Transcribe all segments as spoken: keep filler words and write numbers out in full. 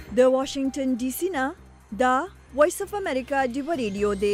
د واشنگټن ډي سي نه دا وایس اف امریکا ډیو ریډیو دی.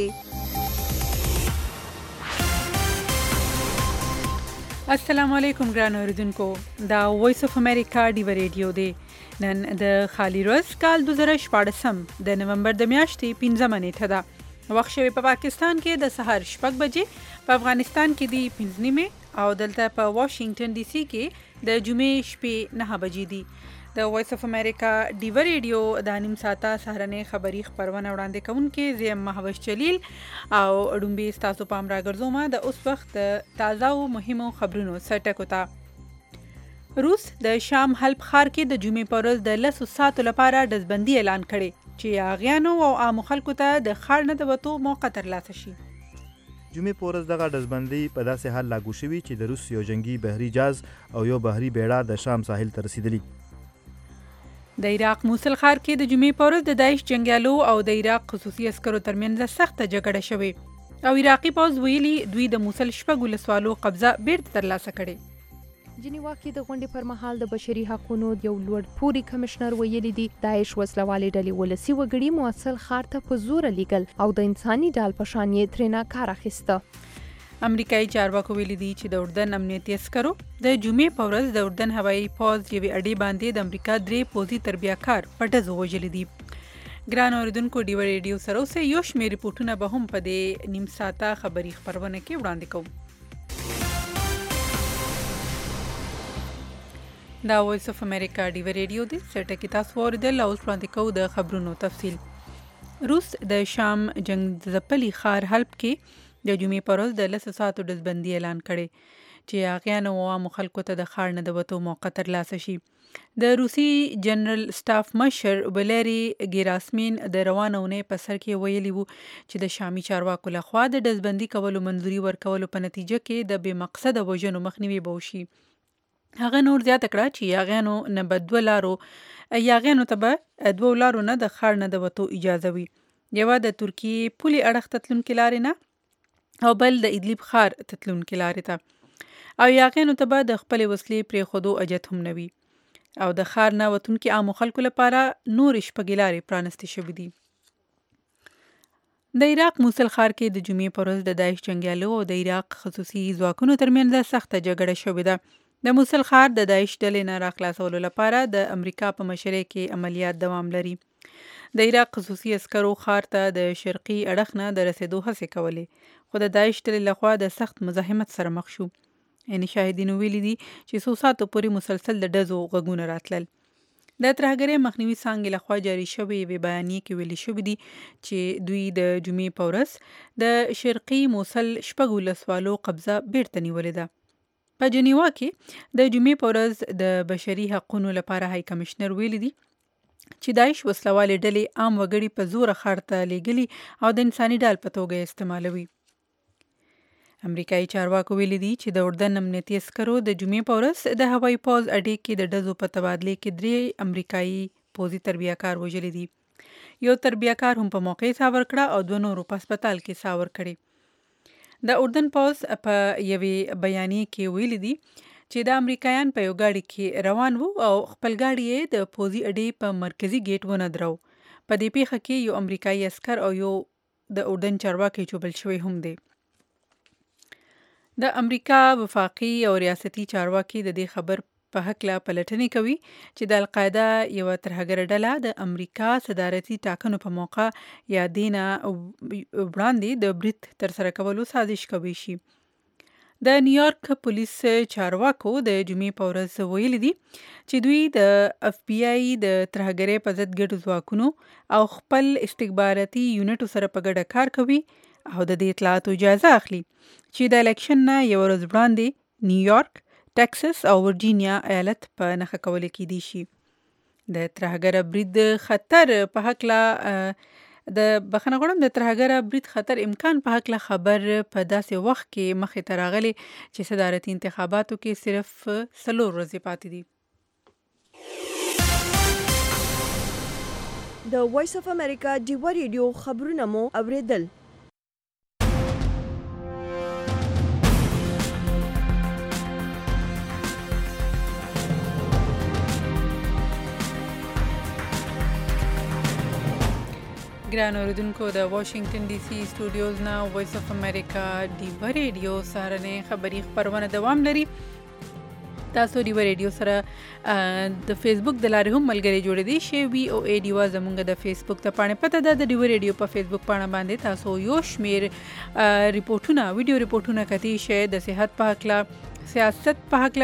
السلام علیکم ګران اوریدونکو، دا وایس اف امریکا ډیو ریډیو دی. نن د خالی ورځ کال دوه زره شپږ د نومبر د میاشتې پنځمه نیټه ده. وخت شوی په پاکستان کې د سحر شپږ بجې، په افغانستان کې دی پنځه نیمې او دلته په واشنگټن ډي سي کې د جمعې شپې نه بجې دي. د وایس اف امریکا ډیو ریډیو د نیم ساعته سهارنۍ خبری خبرونه وړاندې کوونکې زیم محوش جلیل او ډومبي ستاسو پام راګرځوم د اوس وخت تازه او مهمو خبرونو سرټکو ته. روس د شام حلب ښار کې د جمعې په ورځ د لسو ساعتو لپاره ډزبندي اعلان کړي چې هغیانو او عامو خلکو ته د ښار نه د وتو موقع ترلاسه شي. جمعې په ورځ دغه ډزبندي په داسې حال لاګو شوي چې د روس یو جنگي بحري جهاز او یو بحري بیړه د شام ساحل ته رسیدلی. د عراق موصل ښار کې د جمعې په ورځ د داعش جنګیالو او د عراق خصوصي عسکرو ترمنځ سخته جګړه شوې او عراقي پوځ ویلي دوی د موصل شپږ ولسوالو قبضه بیرته ترلاسه کړې. جنیوا کې د غونډې پر مهال د بشري حقوقو یو لوړ پوړي کمشنر ویلي دی داعش وسلوالې ډلې ولسی وګړي موصل ښار ته په زور لیږل او د انساني ډال په شان یې ترېنه کار اخیسته. امریکایي چارواکو ویلي دي چې د اردن امنیتي عسکرو د جمعې په ورځ د اردن هوایي پوځ یوې اډې باندې د امریکا درې پوځي تربیه‌کار په ډزو وژلي دي. ګران اوریدونکو، ډیو ریډیو سره اوسئ، یو شمېر ریپورټونه به هم په دې نیم ساعته خبري خبرونه کې وړاندې کوو. دا وایس اف امریکا ډیو ریډیو دی. سرټه کې تاسو اوریدل او وړاندې کوو د خبرونو تفصیل. روس د شام جنگ ځپلي ښار حلب کې د جمعې په ورځ د لسو ساعتو ډزبندي اعلان کړي چې هغیانو او عامو خلکو ته د ښار نه د وتو موقع ترلاسه شي. د روسي جنرال سټاف مشر ولیری ګیراسمین د روانه اونۍ په سر کې ویلي وو چې د شامي چارواکو لخوا د ډزبندي کولو منظوري ورکولو په نتیجه کې د بې مقصده وژنو مخنیوي به وشي. هغه نور زیاته کړه چې هغیانو نه به دوه لارو هغیانو ته به دوه لارو نه د ښار نه د وتو اجازه وي، یوه د ترکیې پولي اړخ ته تلونکې لارې نه او بل د ادلیب ښار ته تلونکې لارې ته، او یاغیانو ته به د خپلې وسلې پرېښودو اجت هم نه وي او د ښار نه وتونکي عامو خلکو لپاره نورې شپږې لارې پرانستې شوې دي. د عراق موصل ښار کې د جمعې په ورځ د داعش جنګیالو او د عراق خصوصي ځواکونو ترمنځ سخته جګړه شوې ده. د موصل ښار د داعش ډلې نه راخلاصولو لپاره د امریکا په مشرۍ کې عملیات دوام لري. د عراق خصوصي عسکرو ښار ته د شرقي اړخ نه د رسېدو هڅې کولې، خو د داعش ډلې لخوا د سخت مزاحمت سره مخ شو. یعنې شاهدینو ویلي دي چې څو ساعتو پورې مسلسل د ډزو غږونه راتلل. د ترهګرۍ مخنیوي څانګې لخوا جاري شوې یوې بیانیې کې ویلي شوي دي چې دوی د جمعې په ورځ د شرقي موصل شپږ ولسوالو قبضه بیرته نیولې ده. په جنیوا کې د جمعې په ورځ د بشري حقوقو لپاره های کمشنر ویلي دي چې داعش وسلوالې ډلې عام وګړي په زوره ښار ته لیږلي او د انساني ډال په توګه استعمالوي. امریکایي چارواکو ویلي دي چې د اردن امنیتي عسکرو د جمعې په ورځ د هوایي پوځ اډې کې د ډزو په تبادلې کې درې امریکایي پوځي تربیه‌کار وژلي دي. یو تربیه‌کار هم په موقع ساه ورکړه او دوه نورو په هسپتال کې ساه ورکړې. د اردن پوځ په یوې بیانیې کې ویلي دي چې د امریکایان په یو ګاډي کې روان وو او خپل ګاډي یې د پوځي اډې په مرکزي ګیټ ونه درو. په دې پیښه کې یو امریکایي عسکر او یو د اردن چارواکي چوبل شوی هم دی. د امریکا وفاقي او ریاستي چارواکي د دې خبر په هکله پلټنې کوي چې د القاعده یوه ترهګره ډله د امریکا صدارتي ټاکنو په موقع یا دینه وړاندې د برید ترسره کولو سازش کوي شي. د نیویارک پولیس چارواکو د جمعې په ورځ ویلي دي چې دوی د اف بی آی د ترهګرۍ په ضد ګډو ځواکونو او خپل استخباراتي یونټو سره په ګډه کار کوي او د دې اطلاعاتو اجازه اخلي چې د الیکشن نه یو ورځ وړاندې نیویارک، ټکساس او ورجینیا ایالت په نښه کولو کېدی شي. د ترهګره برید خطر په هکله د بخښنه غواړم د ترهګره برید خطر امکان په هکله خبر په داسې وخت کې مخې ته راغلی چې صدارتي انتخاباتو کې صرف څلور ورځې پاتې دي. د وایس اف امریکا ډیو ریډیو خبرونه مو اوریدل. ګران اوریدونکو د واشنگټن ډي سي سټوډیوز نه وایس اف امریکا ډیو ریډیو سهارنۍ خبری خبرونه دوام لري. تاسو ډیو ریډیو سره د فیسبوک د لارې هم ملګری جوړې دي شي وی او ای ډیو زمونږ د فیسبوک ته پاڼه پته ده د ډیو ریډیو په فیسبوک پاڼه باندې تاسو یو شمیر ریپورتونه ویډیو ریپورتونه کتی شي د صحت په اړه سیاست په حق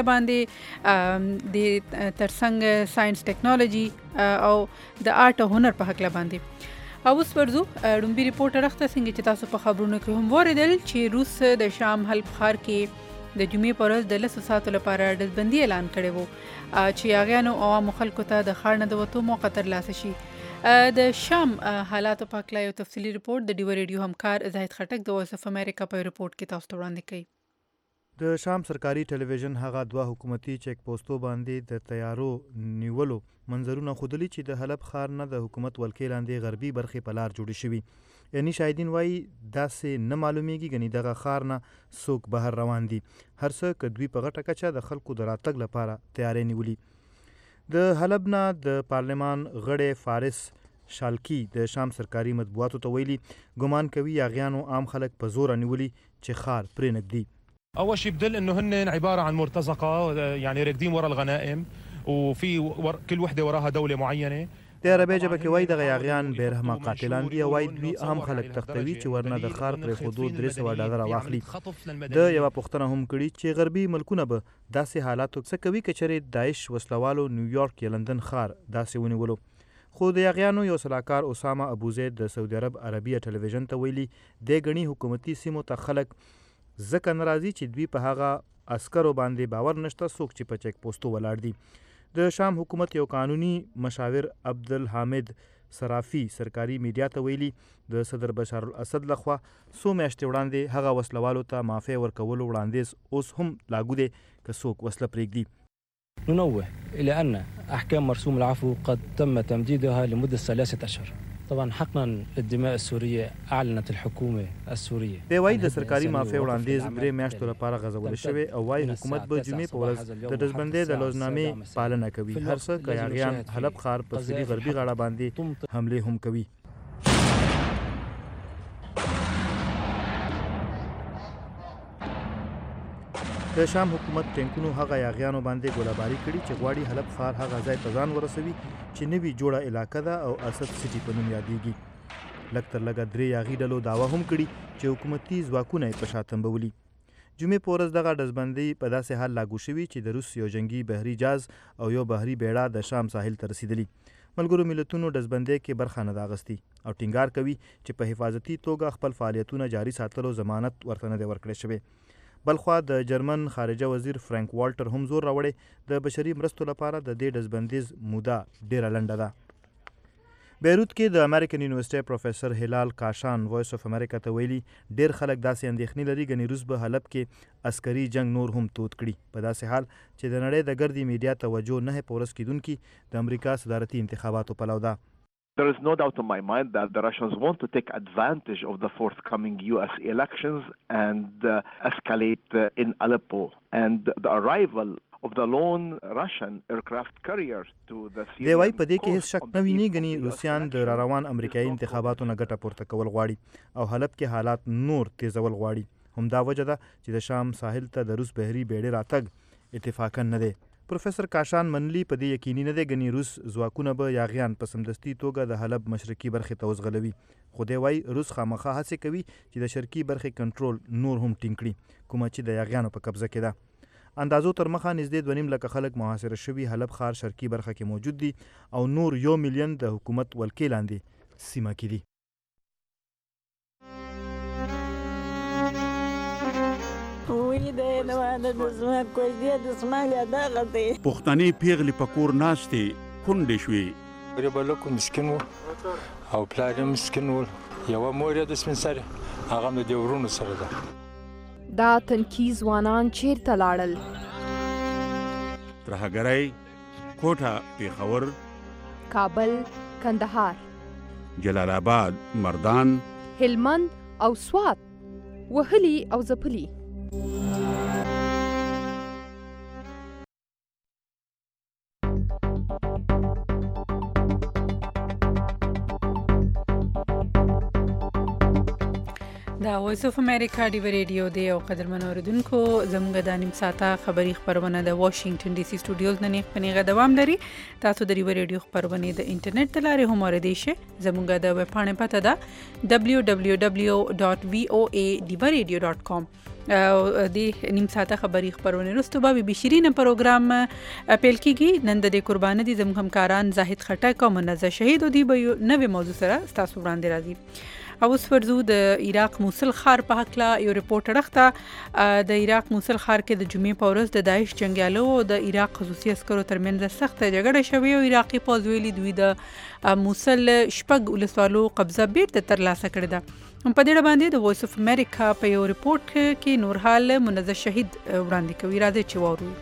باندې د ترڅنګ ساينس ټیکنالوژي او د آرټ او هنر په حق باندې. او اوس ورځو ډومبي ریپورټ راخته څنګه چې تاسو په خبرونو کې هم وریدل چې روس د شام حلب ښار کې د جمعې پر ورځ د لسو ساعتو لپاره ډزبندي اعلان کړی وو چې هغیانو عوامو خلکو ته د ښار نه د وتو موقع ترلاسه شي. د شام حالاتو په اړه یو تفصیلي ریپورټ د ډیو ریډیو همکار زاهد خټک د وایس اف امریکا په ریپورټ کې تاسو ته وړاندې کوي. د شام سرکاري ټلویزیون هغه دوه حکومتي چیک پوسټو باندې د تیارو نیولو منظرونه خودلی چې د حلب ښار نه د حکومت ولکې لاندې غربي برخې په لار جوړې شوي. یعنی شاهدین وایي داسې نه معلومیږي غني دغه ښار نه څوک بهر روان دي. هر څه که دوی په غټه کچه د خلکو د راتګ لپاره تیارې نیولي. د حلب نه د پارلمان غړی فارس شالکی د شام سرکاري مطبوعاتو ته ویلي ګمان کوي یاغیانو عام خلک په زور نیولي چې ښار پرې نږدي. اول شيء بدل انه هن عباره عن مرتزقه يعني راكدين ورا الغنائم وفي ور... كل وحده وراها دوله معينه. د عربی ژبه کې وایي دغه یاغیان بیرحمه قاتلان دي او وایي دوی عام خلک تختوي چې ورنه د ښار پرې ښودو درې سوه ډالره واخلي. د یوه پوښتنه هم کړي چې غربي ملکونه به داسې حالاتو څه کوي که چېرې داعش وسلوالو نیویارک یا لندن ښار داسې ونیولو. خو د یاغیانو یو سلاکار اسامه ابوزید د سعودي عرب عربیه ټلویزیون ته ویلي د ګڼي حکومتي سیمو ته خلک ځکه ناراضي چې دوی په هغه عسکرو باندې باور نشته څوک چې په چیک پوسټو ولاړ دي. د شام حکومت یو قانوني مشاور عبدالحامد صرافي سرکاري میډیا ته ویلي د صدر بشار الاسد لخوا څو میاشتې وړاندې هغه وسلوالو ته معافی ورکولو وړاندیز اوس هم لاګو دی که څوک وسله پرېږدي. ننوه إلى أن أحكام مرسوم العفو قد تم تمديدها لمدة ثلاثة أشهر. طبعا حقنا للدماء السورية أعلنت الحكومة السورية. دی وایي د سرکاري معافی وړاندیز درې میاشتو لپاره غځول شوی او وایي حکومت به جمعې په ورځ د ډزبندۍ د لوزنامې پالنه کوي. هر څه که یاغیان حلب ښار په سویلي غربي غاړه باندې حملې هم کوي. د شام حکومت ټینکونو هغه یاغیانو باندې ګولهباري کړي چې غواړي حلب ښار هغه ځای ته ځان ورسوي چې نوي جوړه علاقه ده او اسد سټي په نوم یادېږي. لږ تر لږه درې یاغي ډلو دعوه هم کړي چې حکومتي ځواکونه یې په شا تنبولي. جمعې په ورځ دغه ډزبندۍ په داسې حال لاګو شوي چې د روس یو جنګي بحري جاز او یو بحري بیړه د شام ساحل ته رسیدلي. ملګرو ملتونو ډزبندۍ کې برخه نه ده اخیستې او ټینګار کوي چې په حفاظتي توګه خپل فعالیتونه جاري ساتلو ضمانت ورته نه دی ورکړی شوی. بلخوا د جرمن خارجه وزیر فرانک والټر هم زور راوړی د بشري مرستو لپاره د دې ډزبندیز موده ډیره لنډه ده. بیروت کې د امریکن یونیورسيټي پروفیسر هلال کاشان وایس اف امریکا ته ویلي ډیر خلک داسې اندېښنې لري ګنې روس به حلب کې عسکري جنگ نور هم تود کړي په داسې حال چې د نړۍ د ګردي میډیا توجه نه په ورځ کېدونکي د امریکا صدارتي انتخاباتو پلو ده. There is no doubt in my mind that the Russians want to take advantage of the forthcoming U S elections and uh, escalate uh, in Aleppo. And the arrival of the lone Russian aircraft carrier to the Syrian دی وایي په دې کې هیڅ شک نه ویني ګنې روسیان د را روان امریکایي انتخاباتو نه ګټه پورته کول غواړي او حلب کې حالات نور تیزول غواړي. همدا وجه ده چې د شام ساحل ته د روس بحري بیړۍ راتګ اتفاقا نه دی. پروفیسر کاشان منلی په دې یقیني نه دی ګنې روس ځواکونه به یاغیان په سمدستي توګه د حلب مشرقي برخې ته وزغلوي. خو دی وایي روس خامخا هڅې کوي چې د شرقي برخې کنټرول نور هم ټینګ کړي کومه چې د یاغیانو په قبضه کې ده. اندازو تر مخه نږدې دوه نیم لکه خلک محاصره شوي حلب ښار شرقي برخه کې موجود دي او نور یو میلیون د حکومت ولکې لاندې سیمه کې دي. پښتني پیغلې په کور ناستې کونډې شوې. ریبلکو مسکین و او پلار یې مسکین و. یوه مور یې د سپین سرې هغه هم د دې ورونو سره ده. دا تنکي ځوانان چیرته لاړل؟ ترهګرۍ، کوټه، پېښور، کابل، کندهار، جلال آباد، مردان، هلمند او سوات، وهلي او ځپلي. دا وایس اف امریکا ډیو ریډیو دی او قدرمن اوریدونکو زموږ د نیم ساعته خبری خبرونه د واشنگټن ډي سي سټوډیوز نه نیغه دوام لري. تاسو د ډیو ریډیو خبرونه د انټرنیټ د لارې هم اوریدئ شئ. زموږ د ویب پاڼې پته ده دبلیو دبلیو دبلیو ډاټ وی او ای ډیو ریډیو ډاټ کام. او د نیم ساعته خبری خبرونه رستو به بي شيرين پروګرام پیل کیږي. نن د قرباني دي زموږ همکاران زاهد خټک او منزه شهید دی به نوې موضوع سره تاسو وړاندې راځي. او اوس ورزو د عراق موصل ښار په حقله یو ریپورت راغته. د عراق موصل ښار کې د جمعې په ورځ د داعش جنگیالو او د عراق خصوصي عسکرو ترمنځ سخت جګړه شوې او عراقي پوځ ویلي دوی د موصل شپږ ولسوالو قبضه بیرته ترلاسه کړې ده. په دې اړه باندې د وایس اف امریکا په یو ریپورت کې نورحال منزه شهید وړاندې کوي. راځي چې واورو.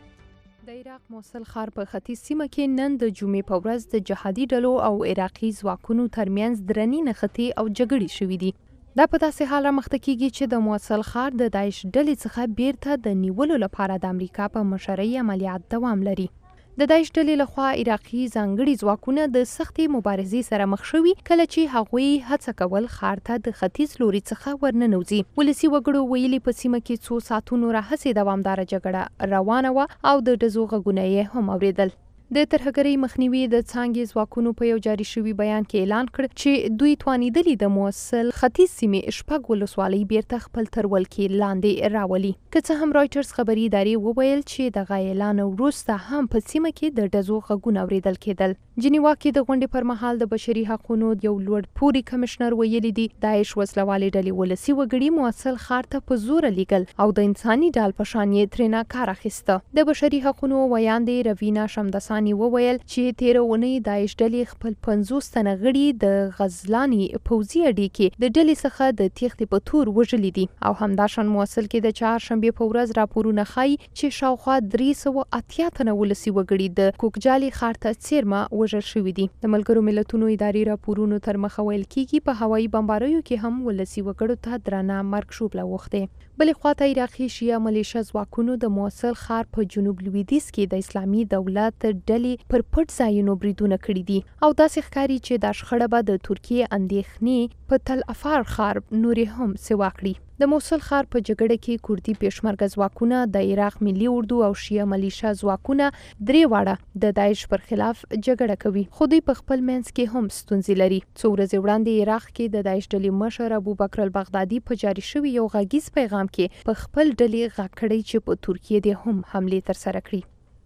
د عراق موصل ښار په ختیځ سیمه کې نن د جمعې په ورځ د جهادي ډلو او عراقي ځواکونو ترمنځ درنې نښتې او جګړې شوې دي. دا په داسې حال رامخته کیږي چې د موصل ښار د داعش ډلې څخه بیرته د نیولو لپاره د امریکا په مشرۍ عملیات دوام لري. د داعش ډلې لخوا عراقي ځانګړي ځواکونه د سختې مبارزې سره مخ شوي کله چې هغوی هڅه کول ښار ته د ختیځ لوري څخه ورننوځي. ولسي وګړو ویلي په سیمه کې څو ساعتونو راهیسې دوامداره جګړه روانه وه او د ډزو غږونه یې هم اورېدل. د ترهګرۍ مخنیوي د څانګې ځواکونو په یو جاري شوي بیان کې اعلان کړ چې دوی توانیدلي د موصل ختیځ سیمې شپږ ولسوالۍ بیرته خپل تر ولکې لاندې راولي. که څه هم رایټرز خبري ادارې وویل چې دغه اعلان وروسته هم په سیمه کې د ډزو غږونه اورېدل کېدل. جنیوا کې د غونډې پر مهال د بشري حقوقو یو لوړ پوړي کمشنر ویلي دي داعش وسلوالې ډلې ولسي وګړي موصل ښار ته په زوره لیږل او د انساني ډال په شان یې ترېنه کار اخیسته. د بشري حقوقو ویاندې روینا شمدسان وویل چې تیره اونۍ داعش ډلې خپل پنځوس تنه غړي د غزلاني پوځي اډې کې د ډلې څخه د تېښتې په تور وژلي دي او همداشان موصل کې د چهارشنبې په ورځ راپورونه ښایي چې شاوخوا درې سوه اتیا تنه ولسي وګړي د کوکجالي ښار ته څیرمه وژل شوي دي. د ملګرو ملتونو اداري راپورونو تر مخه ویل کېږي په هوایي بمباریو کې هم ولسي وګړو ته درانه مرګ ژوبله اوښتې. بلې خواته عراقي شیعه ملیشه ځواکونو د موصل ښار په جنوب لویدیځ کې د اسلامي دولت ډلې پر پټ ځایونو بریدونه کړي دي او داسې ښکاري چې دا شخړه به د ترکیې اندېښنې په تل افار ښار نورې هم سوا کړي. د موصل ښار په جګړه کې کوردي پېشمرګه ځواکونه د عراق ملي اردو او شیعه ملیشه ځواکونه درې واړه د داعش پر خلاف جګړه کوي خو دوی په خپل منځ کې هم ستونزې لري. څو ورځې وړاندې عراق کې د داعش ډلې مشر ابوبکر البغدادي په جاري شوي یو غږیز پیغام کې په خپل ډلې غږ کړی چې په ترکیې دې هم حملې ترسره کړي.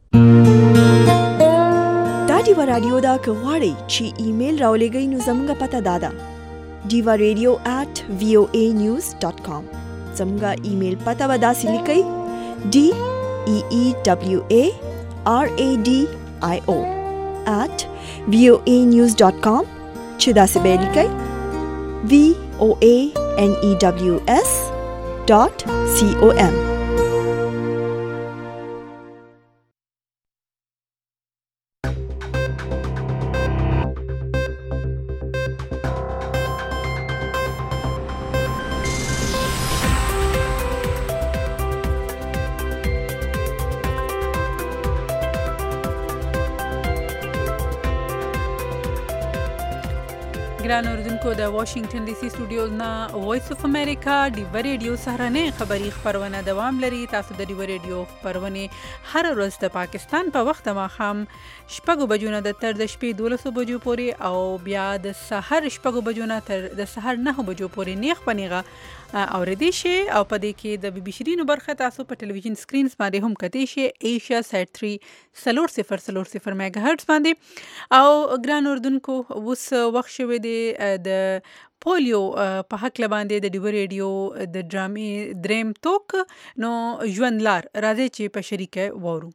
دا ډیوه رادیو دا که غواړئ چې ایمیل راولېږئ نو زموږ پته دا ده diva radio at voa news dot com. زموږ ایمیل پته به داسې لیکئ d e e w a r a d i o at voa news dot com چې داسې به لیکئ v o a n e w s dot com. ګران اوریدونکو د واشنگټن ډي سي سټوډیوز نه وایس اف امریکا ډیو ریډیو سهارنۍ خبری خبرونه دوام لري. تاسو د ډیو ریډیو خبرونه هر ورځ د پاکستان په وخت ماښام شپږ بجو نه د تر د شپې دولس بجو پورې او بیا د سحر شپږ بجو نه تر د سحر نه بجو پورې نیغ پنیغه اوریدي شي او په دې کې د بي بي شيرینو برخه تاسو په ټلویزیون سکرینز باندې هم کتئ شي ایشیا سات تھری سلور صفر سلور صفر میگا هرتز باندې. او ګران اوردونکو اوس وخت شوی دی د پولیو په حق باندې د ډیو ریډیو د ډرامې دریم توک نو ژوند لار راځي چې په شریکه وورو.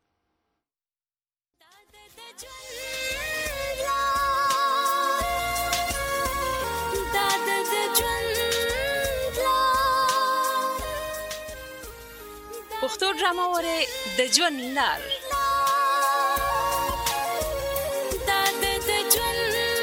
پښتو ډرامه وره د ژوند لار دا د ژوند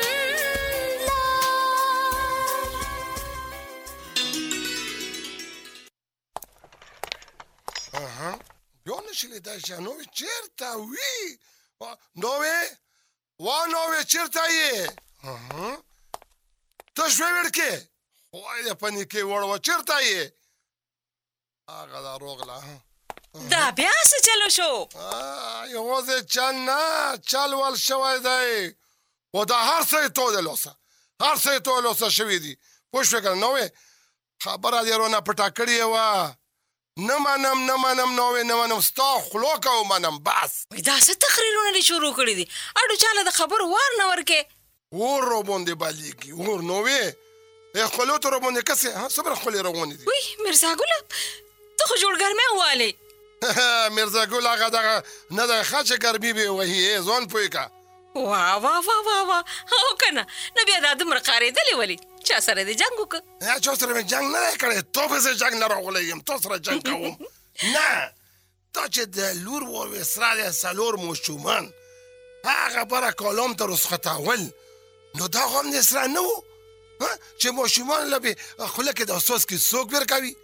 اها بیا نشلی دا جانوی چیرته وی نوی وا نوی چیرته یې اها ته شوی ورکې وای د پنی کې وړو چیرته یې هغه دا روغله دا بیا څه چلو شو یوازې چل نه چل ول شوی دی و دا هر څه یې تودلوسه هر څه یې تودلوسه شوي دي پوه شوې که نه نو خبره دې رونه پټه کړې وه نه منم نه منم نو نه منم ستا خولو که ومنم بس دا څه تقریرونه دې شروع کړي دي اډو چاله د خبرو وار نه ورکې اور راباندې بلیږي اور نو وې خولو ته راباندې کسې څومره خولې روانې دي وی مرزا ګله ته خو جوړ ګرمۍ والې مرزا ګل هغه دغه نه دغه ښه چې ګرمي به وهي ځان پوه که واه واه واه واه واه او که نه نه بیا دا دومره قارېدلې ولې چا سره دې جنګ وکړه چا سره مې جنګ نه دی کړی تو به زه جنګ نه راغلی یم تو سره جنګ کوم نه تا چې د لور و ویسرا دی څلور ماشومان هغه بره کالام ته رسخطول نو دا خو هم د اسرا نه و چې ماشومان له به خوله کې د اساس کې څوک بیر کوي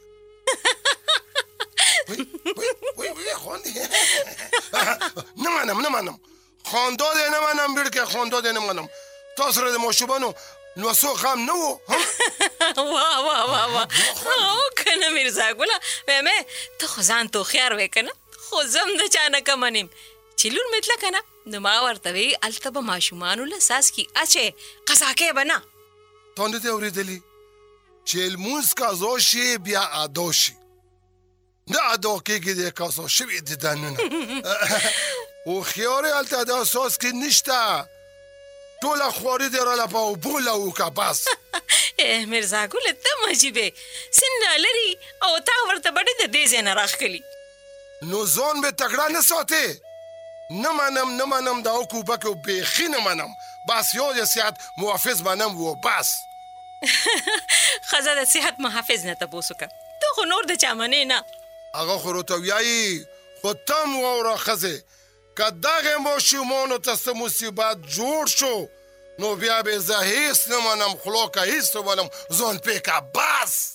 وی وی خواندی نه منم نه منم خواندو دی نه منم بیړ کې خواندو دی نه منم تا سره د ماشومانو نو څوک هم نه و واه واه واه واه او که نه میرزا ګله ویم ته خو ځان تو خیار وی که نه خو زم د چا نه کمه نیم چې لور مې تله که نه نو ما ورته وی هلته به ماشومانو له څاڅکي اچې قزاقې به نه تا نه دې اورېدلي چې لمونځ قضا شي بیا ادا شي نه ادا کېږي د قضا شوي دي دنونه هوښیار یې هلته د اساس کې نشته ټوله خواري دې راله په اوبو له وکړه بس میرزا ګله ته هم عجیبې سن رالري او تا ورته بډې د دې ځای نه راښکلي نو ځان مې تکړه نه ساتې نه منم نه منم دا حکوبکو بیخي نه منم بس یو د صحت محافظ منم و بس ښځه د صحت محافظ نه تپوس وکړه ته خو نور د چا منې نه هغه خو راته ویایي خو ته هم واوره ښځې که دغې ماشومانو ته څه مصیبت جوړ شو نو بیا به زه هیڅ نه منم خولو که هیڅ نه منم ځان پې که بس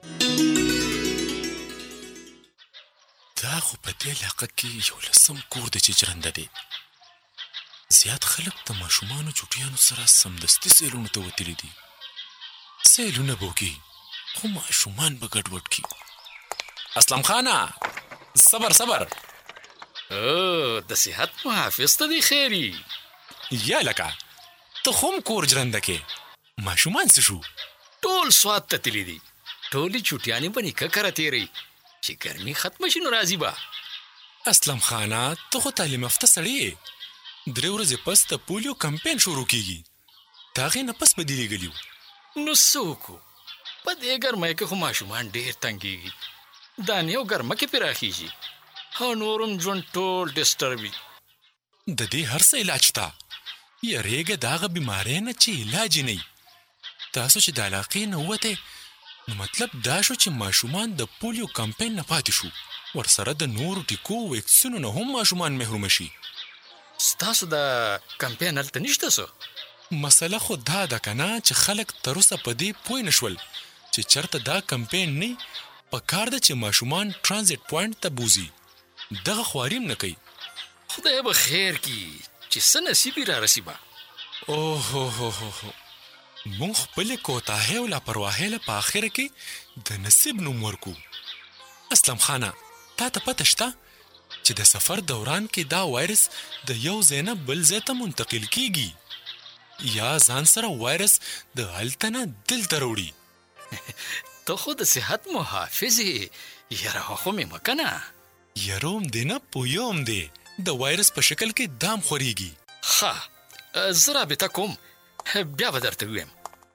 دا خو په دې علاقه کې یو لسم کور دی چې جرنده دی زیات خلک د ماشومانو چوټیانو سره سمدستي سیلونو ته وتلي دي سیلونه به وکړي خو ماشومان به ګډوډ کړي اسلم خانه صبر صبر او د صحت محافظ ته دی خیری یا لکه ته خو هم کور جرنده کې ماشومان څه شو ټول سوات ته تللي دي ټولې چوټیانې به نیکه کره تېروي چې ګرمي ختمه شي نو راځي به اسلم خانه ته خو تعلیم یافته سړی یې درې ورځې پس د پولیو کمپین شروع کیږي د هغې نه پس به دې لېږلي وو نو څه وکړو په دې ګرمۍ کې خو ماشومان ډېر تنګېږي دانې او ګرمه کې پراخېږي او نور هم ژوند ټول ډسټرب وي د دې هر څه علاج شته یریږه د هغه بیمارۍ نه چې علاج یې نه تاسو چې د علاقې نه ووتئ نو مطلب دا شو چې ماشومان د پولیو کمپین نه پاتې شو ورسره د نورو ټیکو ویکسینو نه هم ماشومان محرومه شي ستاسو د کمپین هلته نشته څه مسله خو دا ده که نه چې خلک تر اوسه په دې پوه نه شول چې چېرته دا کمپین نه پکار ده چې ماشومان ټرانزیټ پوینټ ته بوځي دغه خواري هم نه کوي خدای به خیر کړي چې څه نصیب یې رارسي به اوهوهوهو مونږ خپلې کوتاهۍ او لاپرواهۍ له په اخره کې د نصیب نوم ورکو اسلم خانه تا ته پته شته چې د سفر دوران کې دا وایرس د یو ځای نه بل ځای ته منتقل کیږي یا ځان سره وایرس د هلته نه دلته راوړي ته خو د صحت محافظ یې یاره خو مې مه که نه یره هم دی نه پویه هم دی د وایرس په شکل کې دام خورېږي ښه زه رابطه کوم بیا به درته ویم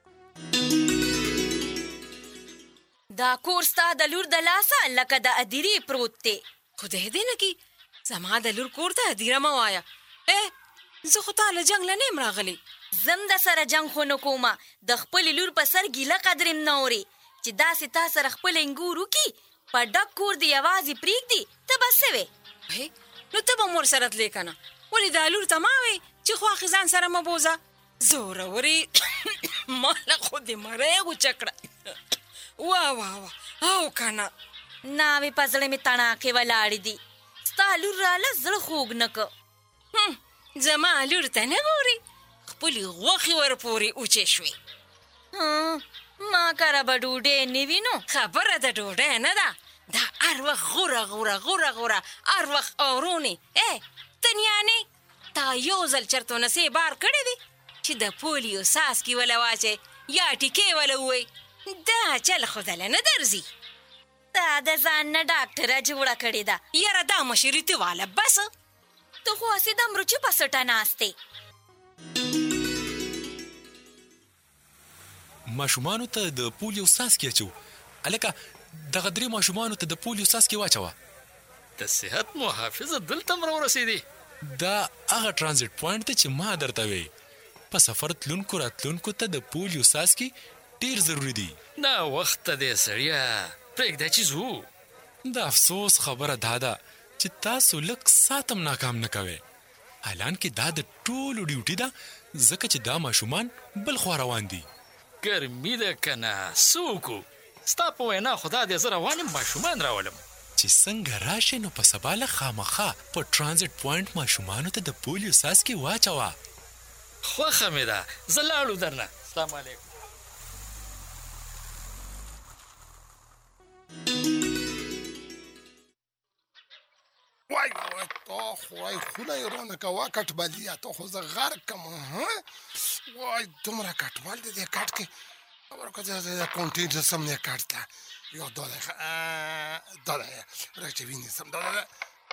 دا کور ستا د لور د لاسه لکه د ادیرې پروت دی خدای دې نه کي زما د لور کور ته ادیره مه وایه ای زه خو تا له جنګ نه نه یم راغلی زم د سره جنګ خو نه کومه د خپلې لور په سر ګیله قدر یم نه اورې چې داسې تا سره خپل انګور وکړي په ډک کور دې یوازې پرېږدي ته به څه وې نو ته به مور سره تلې که نه ولې دا لور ته ما وې چې خواښې ځان سره مه بوځه زورورې ما له خو دې مری غوچه کړه واه واه واه او که نه ناوې په زړه مې تڼاکې ولاړې دي ستا لور راله زړه خوږ نه که زما لور ته نه ګورې خپلې غوښې ورپورې اوچې شوې ما کره به ډوډۍ نه وي نو خبره د ډوډۍ نه ده، دا هر وخت غوره غوره غوره غوره هر وخت اورونې. ای تنیانې تا یو ځل چرته نسې بار کړی دی چې د پولیو څاڅکي وله واچې یا ټیکې وله ووایي؟ دا چل خو دله نه درځي. دا د ځان نه ډاکټره جوړه کړې ده. یاره دا مشرتي واله بس، ته خو هسې د مرچو په سټه ناستې. ماشومانو ته د پولیو څاڅکي اچو. هلکه دغه درې ماشومانو ته د پولیو څاڅکي واچوه. د صحت محافظه دلته م راورسېدې؟ دا هغه ټرانزیټ پوینټ دی چې ما درته وی. په سفر تلونکو راتلونکو ته د پولیو څاڅکي ډېر ضروري دي. نه وخته دی سړیه، پرېږده چې ځو. د افسوس خبره دا ده چې تاسو لږ ساعت هم ناکام نه کوئ. حالان کې دا د ټولو ډیوټي ده، ځکه چې دا ماشومان بل خوا روان دي. ګرمي ده که نه، څه وکړو؟ ستا په وینا خو دا دی زه روان یم ماشومان راولم. چې څنګه راشې نو په سبا له خامخا په ټرانزیټ پوینټ ماشومانو ته د پولیو څاڅکي واچوه. خوښه مې ده، زه لاړو درنه. السلام علیکم. وای وای تا خوای خونه یې رانه کوه کټبلیا، ته خو زه غرق کړم. وای دومره کټبل دی دې کټ کې. خبره که د کونټینر سم یې کټ ته یا دا دی دا دی راچوي نیسم دا دی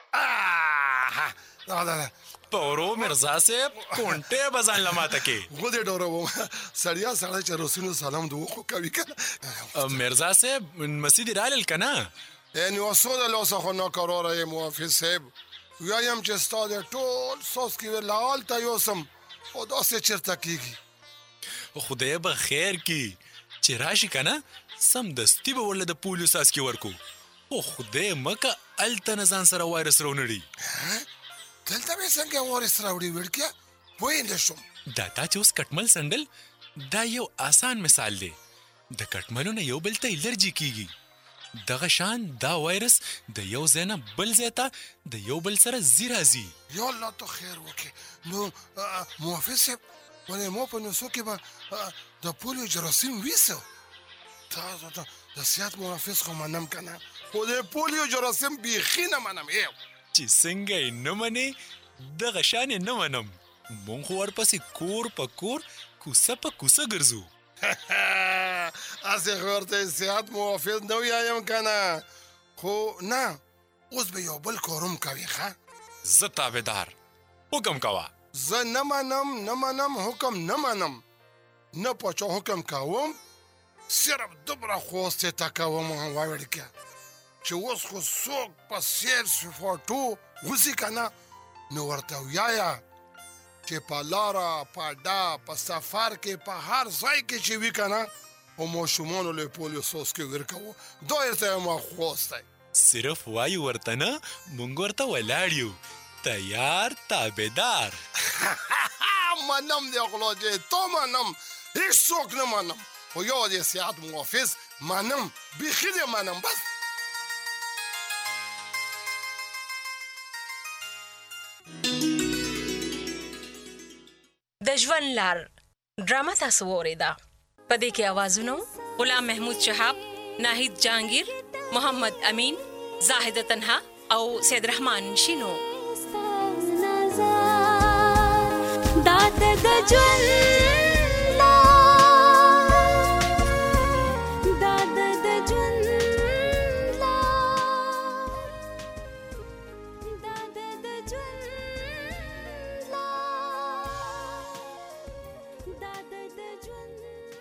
دا دی. په ورو مرزا صاحب کونټې به ځان له ماته کې. خو دې ډوروم سړیا سړی چې رسولو سلام د وخو کوي که نه. مرزا صاحب مسجد رالل که نه؟ یعنې څو د لاسه خو ناکراره یې محافظ صاحب. ویایم چې ستا د ټول څاڅکي له هلته یوسم خو داسې چېرته کېږي. خدای به خیر کړي چې راشي که نه سمدستي به ورله د پولیو څاڅکي ورکو. خو خدای مکه هلته نه ځان سره وایرس راونړي. دلته به یې څنګه وایرس راوړي وړکیه؟ پوه نه شوم. دا تا چې اوس کټمل سنډل دا یو آسان مثال دی. د کټملو نه یو بل ته الرجي کېږي. دغه شان دا وایرس د یو ځای نه بل ځای ته د یو بل سره ځي راځي. یا الله ته خیر وکړي. نو محافظ صاحب ولې ما په نسو کې به د پولیو جراثیم ویسو؟ تاسو ته د صحت محافظ خو منم که نه، خو د پولیو جراثیم بیخي نه منم. یو چې څنګه یې نه منې دغه شان یې نه منم. مونږ خو ورپسې کور په کور کوڅه په کوڅه ګرځو. هسې خو ورته صحت محافظ نه ویایم که نه، خو نه اوس به یو بل کارم کوي. ښه زه تابعدار، حکم کوه. زه نه منم نه منم حکم نه منم، نه په چا حکم کوم، صرف دومره خو اوس ته کوم وایي وړکیه چې اوس خو څوک په سیر صفاتو وځي که نه نو ورته ویایه چې په لاره په ډا په سفر کې په هر ځای کې چې وي که نه په ماشومانو له پولیو څاڅکي ورکوو. دا ورته ما خوست دی. صرف وایو ورته نه، مونږ ورته ولاړ یو تیار تابعدار. منم دی غلاجې تا منم، هېڅوک نه منم، خو یو د صحت محافظ منم، بیخي دې منم. بس د ژوند لار ډرامه تاسو واورېده. په دې کې اوازونه غلام محمود شهاب، ناهید جهانگیر، محمد امین، زاهده تنها او سید رحمان شینو. داد د ژوند داد د ژوند داد د ژوند داد د ژوند.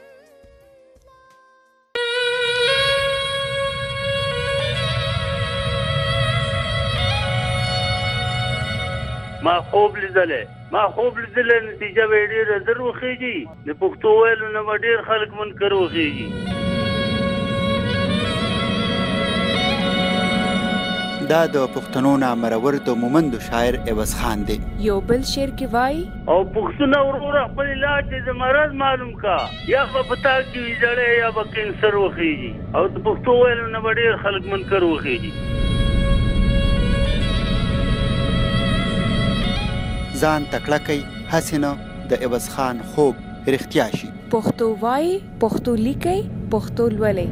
ما خوب لیدلی ما خوب لیدلی نتیجه به یې ډېره زر وخېږي. د پښتو ویلو نه به ډېر خلک منکر وخېږي. دا د پښتنو نامرور د مومندو شاعر عوض خان دی. یو بل شعر کې وایي او پښتونه وروره خپل علاج دې د مرض معلوم کا، یا به په تا کې وي زړی یا به کینسر وخېږي. او د پښتو ویلو نه به ډېر خلک منکر وخېږي. ځان تکړه کوي، هسې نه د عوض خان خوب رښتیا شي. پښتو وایي، پښتو لیکي، پښتو لولئ.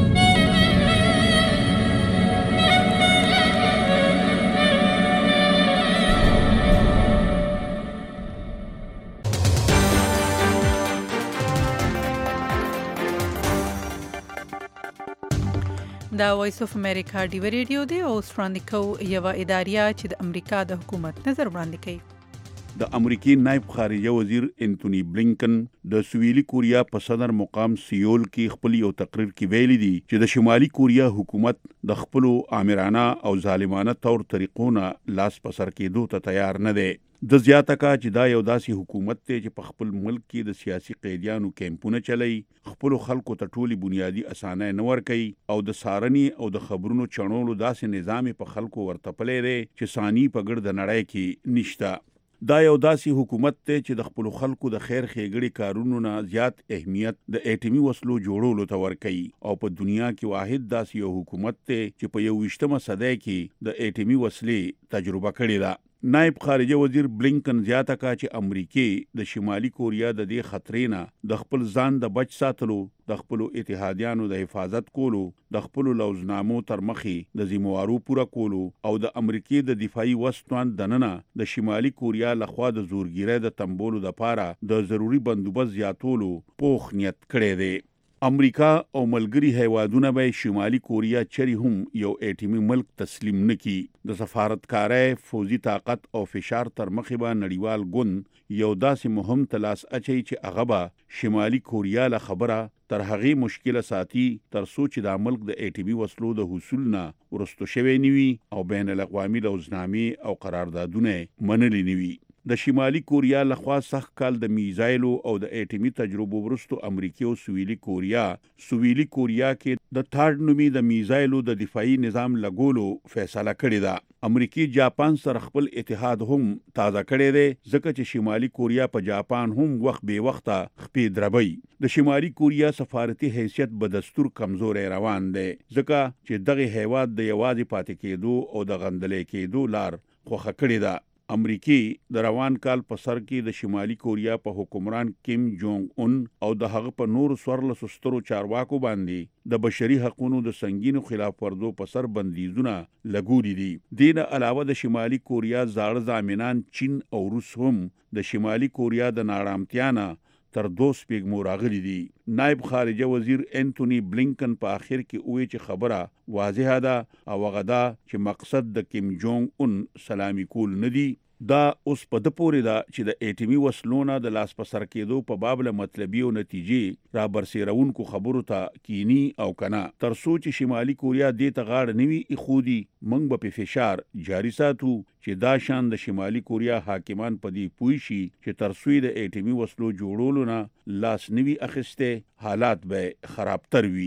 دا وایس اف امریکا ډیو ریډیو دی او وړاندې کوو یوه اداریه چې د امریکا د حکومت نظر وړاندې کوي. د امریکای نائب خارجه وزیر انټونی بلینکن د سویلي کوریا په صدر مقام سیول کې خپل یو تقریر کې ویلي دي چې د شمالي کوریا حکومت د خپل آمرانه او ظالمانه تور طریقونو لاس په سر کېدو ته تیار نه دی. د زیاته کا چې دا یو داسې حکومت دی چې په خپل ملک کې د سیاسي قیدیانو کیمپونه چلای، خپل خلکو ته ټولي بنیادی اسانه نه ورکي او د سارني او د خبرونو چڼولو داسې نظام په خلکو ورتپلې دی چې ثاني په ګرد نړۍ کې نشته. دا یو داسې حکومت دی چې د خپل خلکو د خیر ښېګړې کارونو نه زیات اهمیت د اټومي وسلو جوړولو ته ورکوي او په دنیا کې واحد داسې یو حکومت دی چې په یوویشتمه صدۍ کې د اټومي وسلې تجربه کړې ده. نائب خارجه وزیر بلینکن زیاته کا چې امریکای د شمالي کوریا د دې خطرې نه د خپل ځان د بچ ساتلو، د خپل اتحادیانو د حفاظت کولو، د خپل لوزنامو تر مخې د ذمہوارو پوره کولو او د امریکای د دفاعي وسوان دننه د شمالي کوریا لخوا د زورګیرۍ د تنبولو لپاره د ضروری بندوبست زیاتولو پوخ نیت کړی دی. امریکا او ملګری هیوادونه به شمالي کوریا چری هم یو اټومي ملک تسلیم نکي. د سفارتکارۍ فوزي طاقت او فشار تر مخې به نړیوال ګوند یو داسې مهم تلاس اچي چې هغه به شمالي کوریا له خبره تر هغې مشکله ساتي تر څو چې دا ملک د اټومي وسلو د حصول نه ورستو شوی نیوي او بین الاقوامي لوزنامې او قراردادونه منلي نیوي. د شمالي کوریا لخوا سخت کال د میزایلو او د اټومي تجربو وروسته امریکا او سویلي کوریا سویلي کوریا کې د تھارډ نومي د میزایلو د دفاعي نظام لګولو فیصله کړې ده. امریکای جاپان سره خپل اتحاد هم تازه کړی دی ځکه چې شمالي کوریا په جاپان هم وخت به وخته خپې دربي. د شمالي کوریا سفارتي حیثیت به دستور کمزوري روان دی ځکه چې دغه هیواد د یوازې پاتې کېدو او د غندلې کېدو لار خوخه کړې ده. امریکای د روان کال په سر کې د شمالي کوریا په حکمران کیم جونګ اون او د هغه په نور سورلسو سترو چارواکو باندې د بشري حقوقو د سنگینو خلاف ورزو په سر بندیزونه لګولي دي. دین علاوه د شمالي کوریا زاړه ضامنان چین او روس هم د شمالي کوریا د نارامتیا نه تر دوه سپېږمو راغلي دي. نائب خارجه وزیر انټونی بلینکن په اخر کې وایي چې خبره واضحه ده او هغه دا چې مقصد د کیم جونګ اون سلامي کول نه دی. دا اوس په د پورې ده چې د اټومي وسلونه د لاس په سر کېدو په باب له مطلبي او نتیجې را برسېرونکو خبرو ته کینی او کنه تر څو چې شمالي کوریا دې ته غاړه نوي ایښودي موږ به په فشار جاري ساتو چې دا شان د شمالي کوریا حاکمان په دې پوه شي چې تر څو د اټومي وسلو جوړولو نه لاس نوي اخیسته حالات به خرابتر وي.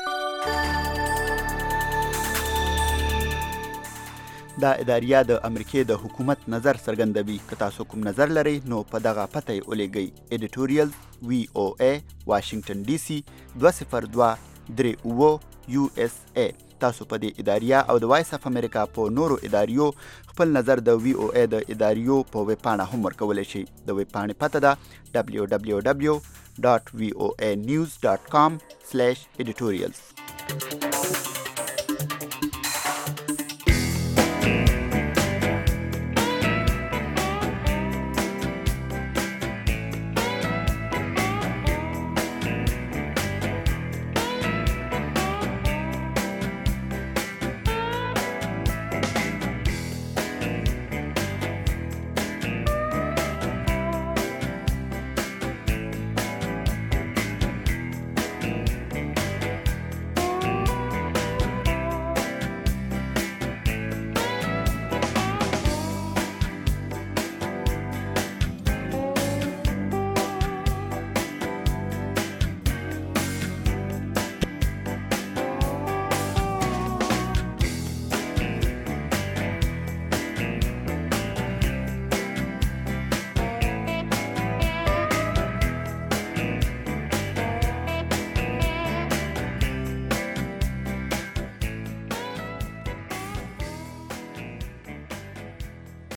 دا اداریه د امریکای د حکومت نظر څرګندوي. که تاسو کوم نظر لرئ نو په دغه پته یې ولېږئ. ایډیټوریل وی او ای واشنگټن ډي سي دوه صفر دوه درې اوه یو اس ای. تاسو په دې اداریه او د وایس اف امریکا په نورو اداریو خپل نظر د وی او ای د اداریو په ویب پاڼه هم ورکولی شئ. د ویب پاڼې پته ده دبلیو دبلیو دبلیو ډاټ وی او ای نیوز ډاټ کام سلیش ایډیټوریلز.